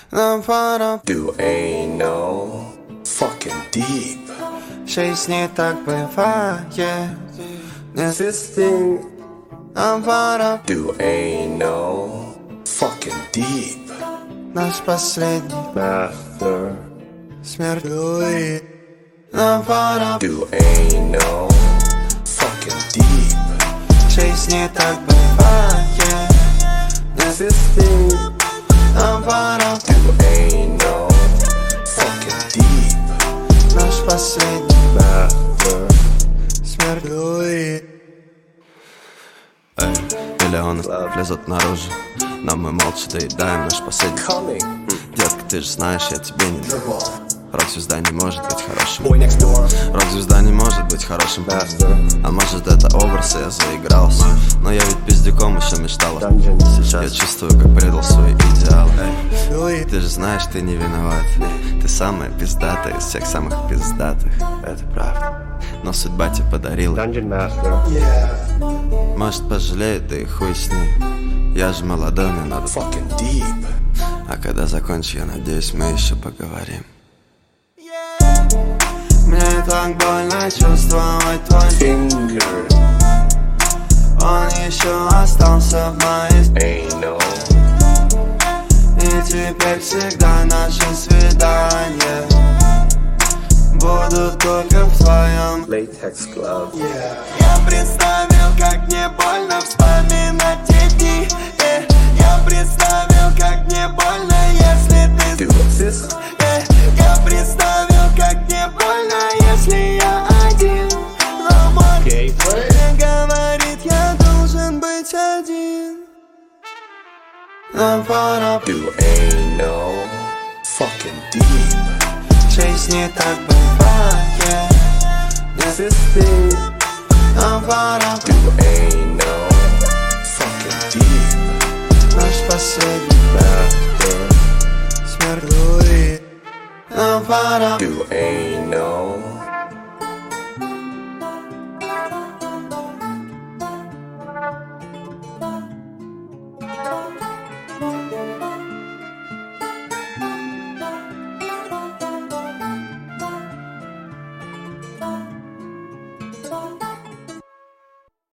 Нам пора. Do ain't no fucking deep. Жизнь не так бывает. This thing. Нам пора. Do ain't no fucking deep. Наш последний Master. смерть Луи. Нам пора. Do ain't no fucking deep. Жизнь не так бывает. This thing. Нам пора. Do ain't no fucking deep. Наш последний Master. смерть Луи. Эй, миллионы лезут наружу, но мы молча доедаем наш последний. Coming. Детка, ты же знаешь, я тебе не даю. Рок-звезда не может быть хорошим. Boy next door. Рок-звезда не может быть хорошим. Master. А может это образ, и я заигрался. Но я ведь пиздюком еще мечтал. Dungeon. Я чувствую, как предал свои идеалы. Эй, Луи. ты же знаешь, ты не виноват. Ты самая пиздатая из всех самых пиздатых. Это правда. Но судьба тебе подарила. Dungeon Master. Может пожалеет, да и хуй с ней. Я же молодой, мне надо. Fucking deep. А когда закончу, я надеюсь, мы еще поговорим. Мне так больно чувствовать твой Finger. Он еще остался в моей Ain't no. И теперь всегда наши свидания будут только в твоем. Latex glove. Я представил, как мне больно вспоминать те дни. Я представил, как мне больно, если ты Do this. Я представил, как мне больно, если я один. Но мой Gateway. говорит, я должен быть один. Нам пора. Do ain't no fucking deep. Жизнь не так бывает. This thing. Нам пора. Do ain't no fucking deep. Наш последний Master. смерть Луи. Нам пора. Do ain't no